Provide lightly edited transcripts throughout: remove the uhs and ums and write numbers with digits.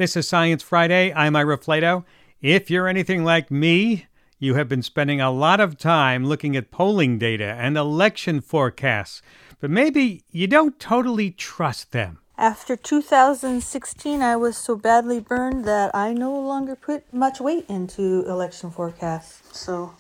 This is Science Friday. I'm Ira Flato. If you're anything like me, you have been spending a lot of time looking at polling data and election forecasts, but maybe you don't totally trust them. After 2016, I was so badly burned that I no longer put much weight into election forecasts. So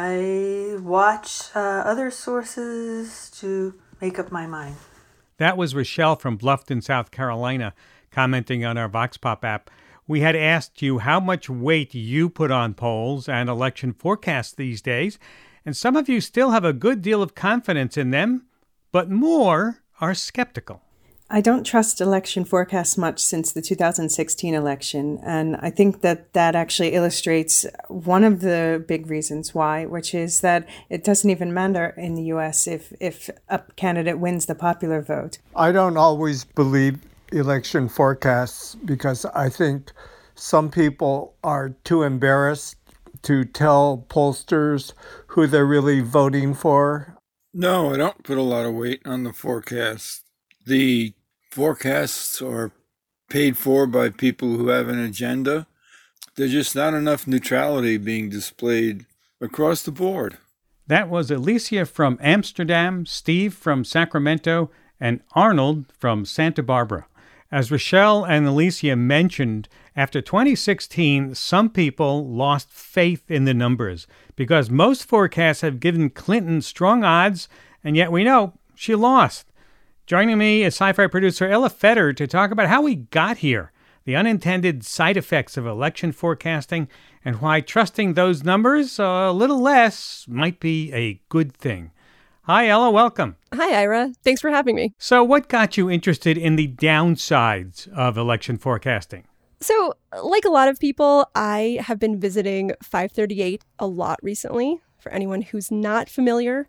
I watch other sources to make up my mind. That was Rochelle from Bluffton, South Carolina, commenting on our Vox Pop app. We had asked you how much weight you put on polls and election forecasts these days, and some of you still have a good deal of confidence in them, but more are skeptical. I don't trust election forecasts much since the 2016 election, and I think that actually illustrates one of the big reasons why, which is that it doesn't even matter in the U.S. if a candidate wins the popular vote. I don't always believe election forecasts because I think some people are too embarrassed to tell pollsters who they're really voting for. No, I don't put a lot of weight on the forecasts. The forecasts are paid for by people who have an agenda. There's just not enough neutrality being displayed across the board. That was Alicia from Amsterdam, Steve from Sacramento, and Arnold from Santa Barbara. As Rochelle and Alicia mentioned, after 2016, some people lost faith in the numbers because most forecasts have given Clinton strong odds, and yet we know she lost. Joining me is sci-fi producer Ella Feder to talk about how we got here, the unintended side effects of election forecasting, and why trusting those numbers a little less might be a good thing. Hi, Ella. Welcome. Hi, Ira. Thanks for having me. So what got you interested in the downsides of election forecasting? So, like a lot of people, I have been visiting 538 a lot recently. For anyone who's not familiar,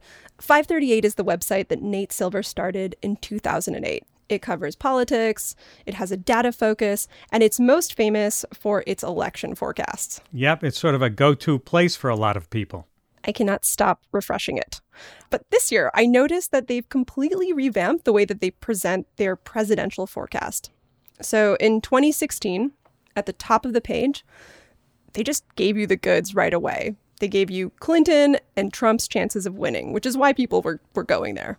538 is the website that Nate Silver started in 2008. It covers politics, it has a data focus, and it's most famous for its election forecasts. Yep, it's sort of a go-to place for a lot of people. I cannot stop refreshing it. But this year, I noticed that they've completely revamped the way that they present their presidential forecast. So in 2016, at the top of the page, they just gave you the goods right away. They gave you Clinton and Trump's chances of winning, which is why people were going there.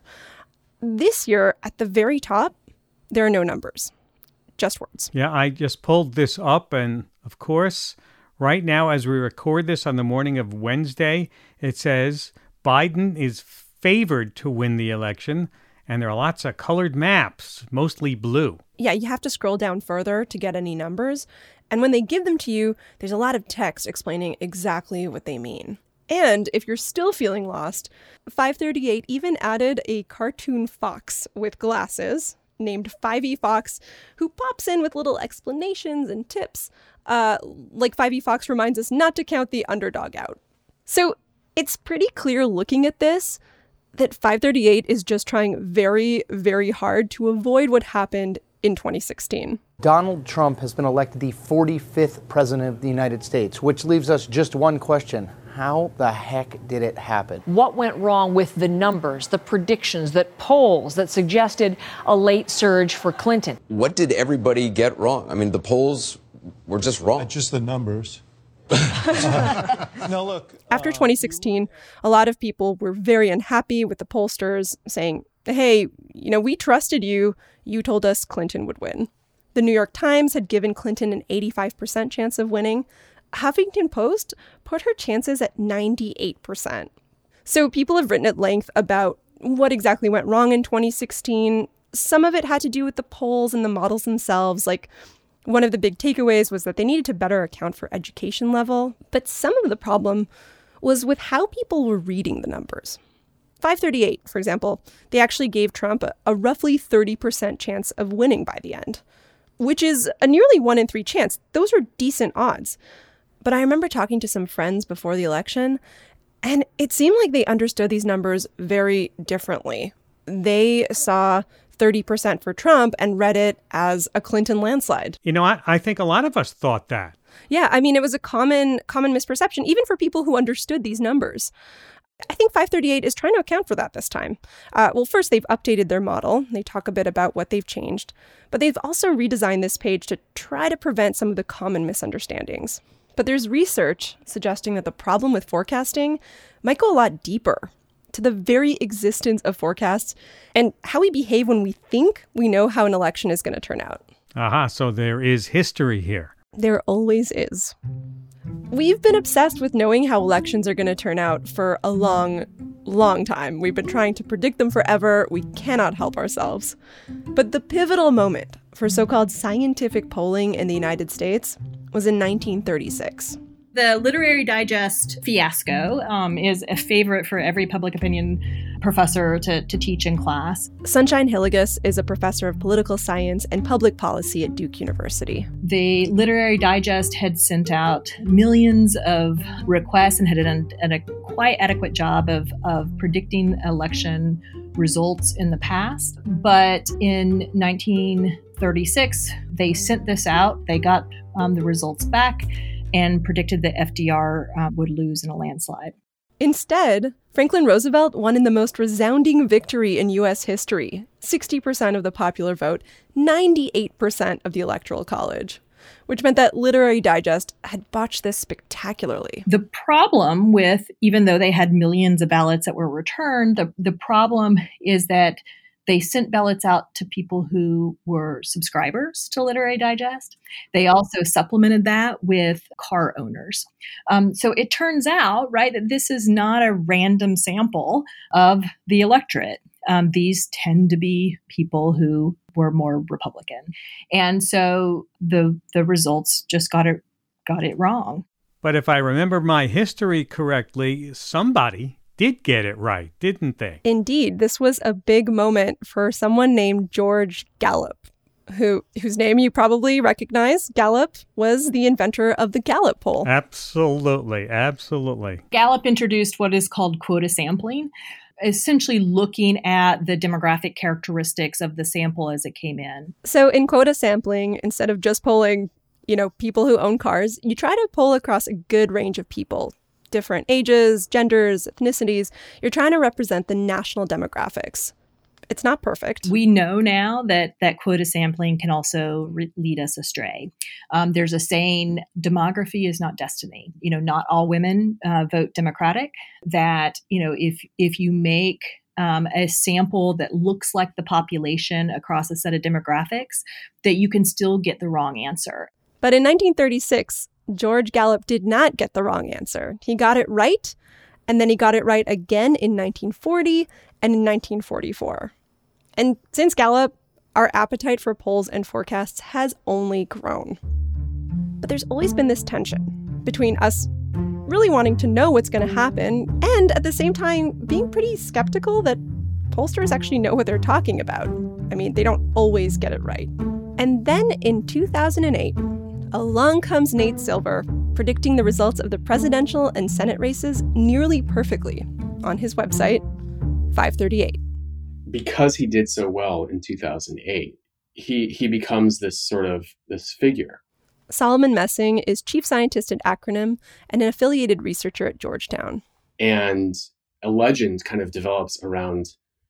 This year, at the very top, there are no numbers, just words. Yeah, I just pulled this up, and of course, right now as we record this on the morning of Wednesday, it says Biden is favored to win the election, and there are lots of colored maps, mostly blue. Yeah, you have to scroll down further to get any numbers. And when they give them to you, there's a lot of text explaining exactly what they mean. And if you're still feeling lost, 538 even added a cartoon fox with glasses named 5E Fox, who pops in with little explanations and tips. Like 5E Fox reminds us not to count the underdog out. So it's pretty clear looking at this that 538 is just trying very, very hard to avoid what happened in 2016. Donald Trump has been elected the 45th president of the United States, which leaves us just one question. How the heck did it happen? What went wrong with the numbers, the predictions, that polls that suggested a late surge for Clinton? What did everybody get wrong? I mean, the polls were just wrong. Just the numbers. No, look. After 2016, a lot of people were very unhappy with the pollsters saying, hey, we trusted you. You told us Clinton would win. The New York Times had given Clinton an 85% chance of winning. Huffington Post put her chances at 98%. So people have written at length about what exactly went wrong in 2016. Some of it had to do with the polls and the models themselves. Like, one of the big takeaways was that they needed to better account for education level. But some of the problem was with how people were reading the numbers. 538, for example, they actually gave Trump a roughly 30% chance of winning by the end, which is a nearly 1 in 3 chance. Those are decent odds. But I remember talking to some friends before the election, and it seemed like they understood these numbers very differently. They saw 30% for Trump and read it as a Clinton landslide. I think a lot of us thought that. Yeah, I mean, it was a common misperception, even for people who understood these numbers. I think 538 is trying to account for that this time. Well, first, they've updated their model. They talk a bit about what they've changed. But they've also redesigned this page to try to prevent some of the common misunderstandings. But there's research suggesting that the problem with forecasting might go a lot deeper, to the very existence of forecasts and how we behave when we think we know how an election is going to turn out. Aha, so there is history here. There always is. We've been obsessed with knowing how elections are going to turn out for a long, long time. We've been trying to predict them forever. We cannot help ourselves. But the pivotal moment for so-called scientific polling in the United States was in 1936. The Literary Digest fiasco is a favorite for every public opinion professor to teach in class. Sunshine Hillygus is a professor of political science and public policy at Duke University. The Literary Digest had sent out millions of requests and had done a quite adequate job of predicting election results in the past. But in 1936, they sent this out. They got the results back and predicted that FDR would lose in a landslide. Instead, Franklin Roosevelt won in the most resounding victory in U.S. history. 60% of the popular vote, 98% of the Electoral College, which meant that Literary Digest had botched this spectacularly. The problem with, even though they had millions of ballots that were returned, the problem is that they sent ballots out to people who were subscribers to Literary Digest. They also supplemented that with car owners. So it turns out, right, that this is not a random sample of the electorate. These tend to be people who were more Republican. And so the results just got it wrong. But if I remember my history correctly, somebody did get it right, didn't they? Indeed, this was a big moment for someone named George Gallup, whose name you probably recognize. Gallup was the inventor of the Gallup poll. Absolutely, absolutely. Gallup introduced what is called quota sampling, essentially looking at the demographic characteristics of the sample as it came in. So in quota sampling, instead of just polling, people who own cars, you try to poll across a good range of people. Different ages, genders, ethnicities. You're trying to represent the national demographics. It's not perfect. We know now that quota sampling can also lead us astray. There's a saying, demography is not destiny. Not all women vote Democratic. That, if you make a sample that looks like the population across a set of demographics, that you can still get the wrong answer. But in 1936, George Gallup did not get the wrong answer. He got it right, and then he got it right again in 1940 and in 1944. And since Gallup, our appetite for polls and forecasts has only grown. But there's always been this tension between us really wanting to know what's going to happen and at the same time being pretty skeptical that pollsters actually know what they're talking about. I mean, they don't always get it right. And then in 2008, along comes Nate Silver, predicting the results of the presidential and Senate races nearly perfectly on his website, 538. Because he did so well in 2008, he becomes this figure. Solomon Messing is chief scientist at Acronym and an affiliated researcher at Georgetown. And a legend kind of develops around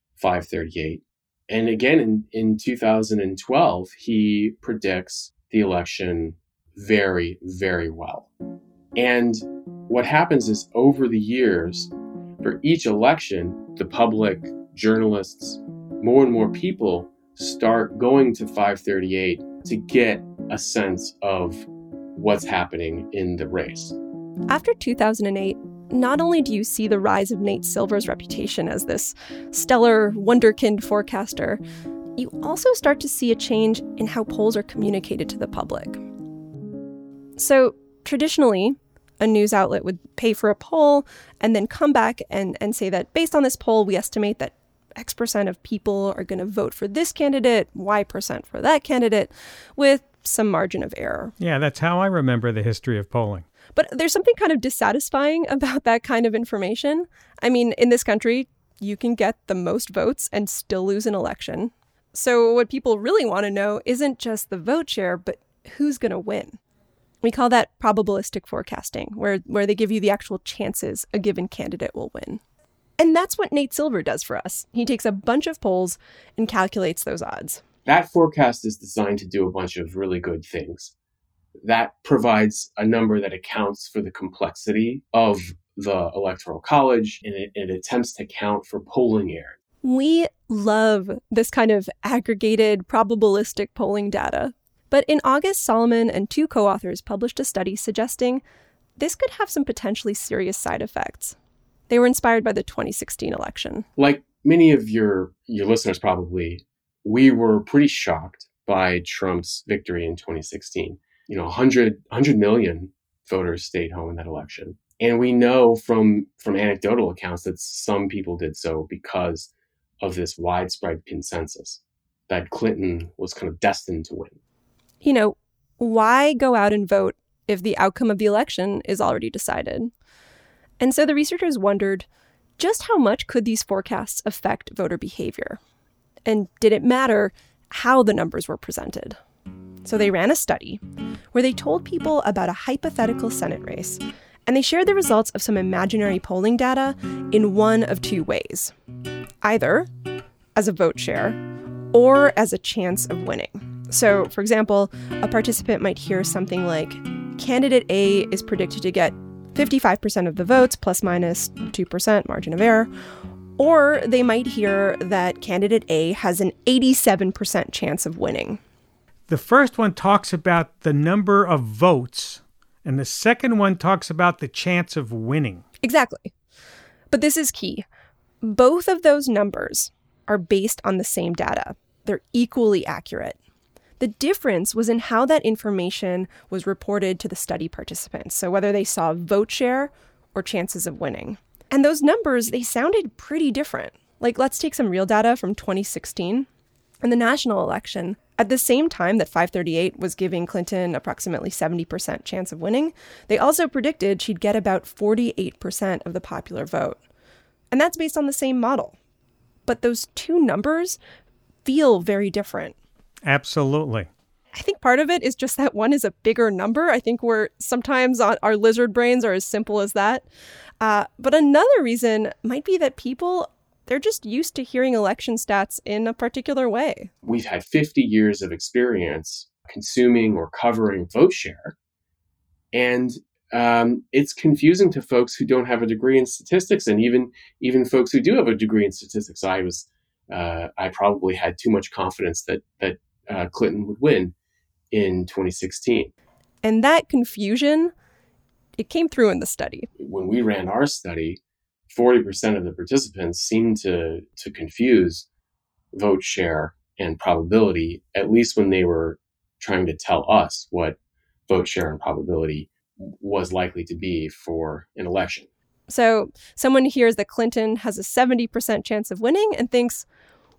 538. And again, in 2012, he predicts the election very, very well. And what happens is over the years, for each election, the public, journalists, more and more people start going to 538 to get a sense of what's happening in the race. After 2008, not only do you see the rise of Nate Silver's reputation as this stellar wonderkind forecaster, you also start to see a change in how polls are communicated to the public. So traditionally, a news outlet would pay for a poll and then come back and say that based on this poll, we estimate that X% of people are going to vote for this candidate, Y% for that candidate, with some margin of error. Yeah, that's how I remember the history of polling. But there's something kind of dissatisfying about that kind of information. I mean, in this country, you can get the most votes and still lose an election. So what people really want to know isn't just the vote share, but who's going to win. We call that probabilistic forecasting, where they give you the actual chances a given candidate will win. And that's what Nate Silver does for us. He takes a bunch of polls and calculates those odds. That forecast is designed to do a bunch of really good things. That provides a number that accounts for the complexity of the Electoral College, and it attempts to account for polling error. We love this kind of aggregated, probabilistic polling data. But in August, Solomon and two co-authors published a study suggesting this could have some potentially serious side effects. They were inspired by the 2016 election. Like many of your listeners probably, we were pretty shocked by Trump's victory in 2016. 100 million voters stayed home in that election. And we know from anecdotal accounts that some people did so because of this widespread consensus that Clinton was kind of destined to win. Why go out and vote if the outcome of the election is already decided? And so the researchers wondered, just how much could these forecasts affect voter behavior? And did it matter how the numbers were presented? So they ran a study where they told people about a hypothetical Senate race, and they shared the results of some imaginary polling data in one of two ways. Either as a vote share or as a chance of winning. So, for example, a participant might hear something like, candidate A is predicted to get 55% of the votes plus minus 2% margin of error. Or they might hear that candidate A has an 87% chance of winning. The first one talks about the number of votes, and the second one talks about the chance of winning. Exactly. But this is key. Both of those numbers are based on the same data. They're equally accurate. The difference was in how that information was reported to the study participants, so whether they saw vote share or chances of winning. And those numbers, they sounded pretty different. Like, let's take some real data from 2016. In the national election, at the same time that 538 was giving Clinton approximately 70% chance of winning, they also predicted she'd get about 48% of the popular vote. And that's based on the same model. But those two numbers feel very different. Absolutely. I think part of it is just that one is a bigger number. I think sometimes our lizard brains are as simple as that. But another reason might be that people, they're just used to hearing election stats in a particular way. We've had 50 years of experience consuming or covering vote share. And it's confusing to folks who don't have a degree in statistics, and even folks who do have a degree in statistics. I probably had too much confidence that Clinton would win in 2016. And that confusion, it came through in the study. When we ran our study, 40% of the participants seemed to confuse vote share and probability, at least when they were trying to tell us what vote share and probability was likely to be for an election. So someone hears that Clinton has a 70% chance of winning and thinks,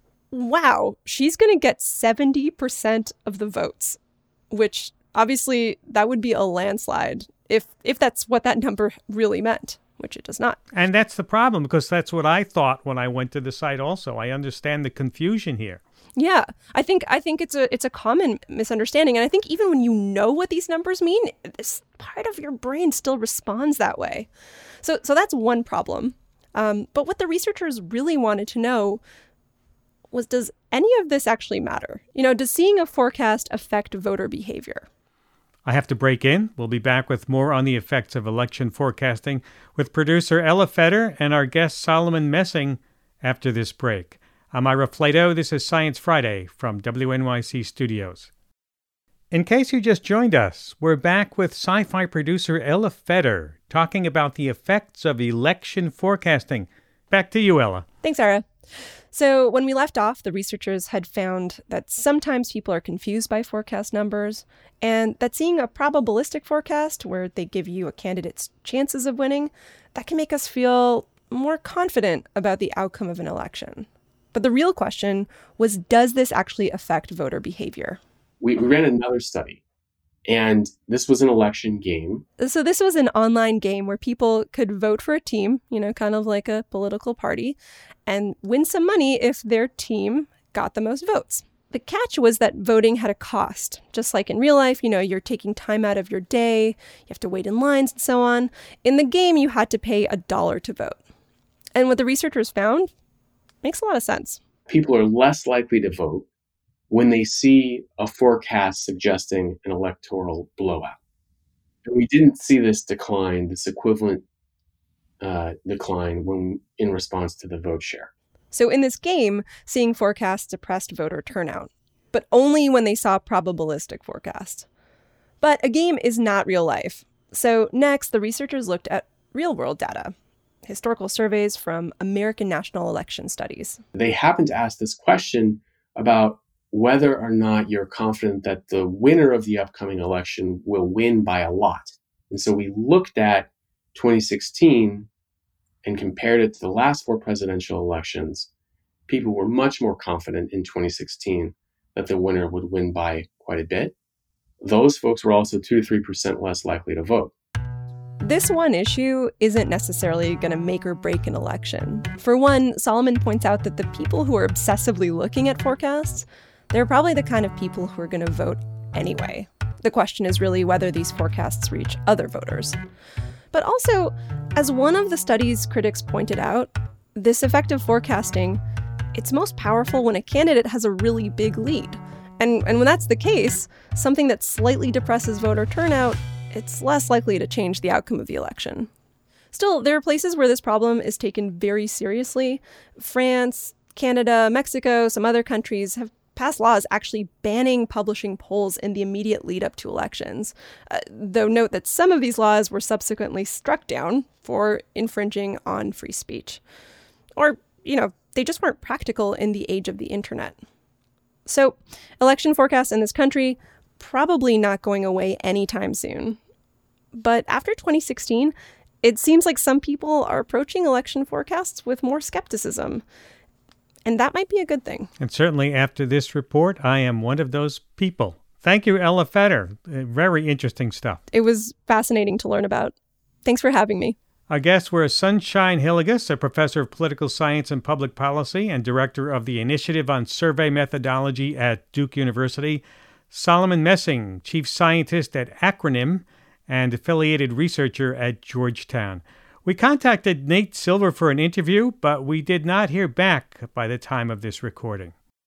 wow, she's going to get 70% of the votes, which obviously that would be a landslide if that's what that number really meant, which it does not. And that's the problem, because that's what I thought when I went to the site also. I understand the confusion here. Yeah, I think it's a common misunderstanding. And I think even when you know what these numbers mean, this part of your brain still responds that way. So that's one problem. But what the researchers really wanted to know was, does any of this actually matter? Does seeing a forecast affect voter behavior? I have to break in. We'll be back with more on the effects of election forecasting with producer Ella Feder and our guest Solomon Messing after this break. I'm Ira Flato. This is Science Friday from WNYC Studios. In case you just joined us, we're back with sci-fi producer Ella Feder talking about the effects of election forecasting. Back to you, Ella. Thanks, Ira. So when we left off, the researchers had found that sometimes people are confused by forecast numbers, and that seeing a probabilistic forecast where they give you a candidate's chances of winning, that can make us feel more confident about the outcome of an election. But the real question was, does this actually affect voter behavior? We ran another study, and this was an election game. So this was an online game where people could vote for a team, kind of like a political party, and win some money if their team got the most votes. The catch was that voting had a cost. Just like in real life, you're taking time out of your day, you have to wait in lines and so on. In the game, you had to pay $1 to vote. And what the researchers found makes a lot of sense. People are less likely to vote when they see a forecast suggesting an electoral blowout. And we didn't see this decline, this equivalent decline in response to the vote share. So in this game, seeing forecasts depressed voter turnout, but only when they saw probabilistic forecasts. But a game is not real life. So next, the researchers looked at real-world data, historical surveys from American National Election Studies. They happened to ask this question about whether or not you're confident that the winner of the upcoming election will win by a lot. And so we looked at 2016 and compared it to the last 4 presidential elections. People were much more confident in 2016 that the winner would win by quite a bit. Those folks were also 2 to 3% less likely to vote. This one issue isn't necessarily going to make or break an election. For one, Solomon points out that the people who are obsessively looking at forecasts, they're probably the kind of people who are going to vote anyway. The question is really whether these forecasts reach other voters. But also, as one of the study's critics pointed out, this effective forecasting, it's most powerful when a candidate has a really big lead. And when that's the case, something that slightly depresses voter turnout, it's less likely to change the outcome of the election. Still, there are places where this problem is taken very seriously. France, Canada, Mexico, some other countries have passed laws actually banning publishing polls in the immediate lead up to elections. Though note that some of these laws were subsequently struck down for infringing on free speech. Or, they just weren't practical in the age of the internet. So, election forecasts in this country, probably not going away anytime soon. But after 2016, it seems like some people are approaching election forecasts with more skepticism. And that might be a good thing. And certainly after this report, I am one of those people. Thank you, Ella Feder. Very interesting stuff. It was fascinating to learn about. Thanks for having me. Our guests were Sunshine Hillygus, a professor of political science and public policy and director of the Initiative on Survey Methodology at Duke University, Solomon Messing, chief scientist at Acronym and affiliated researcher at Georgetown. We contacted Nate Silver for an interview, but we did not hear back by the time of this recording.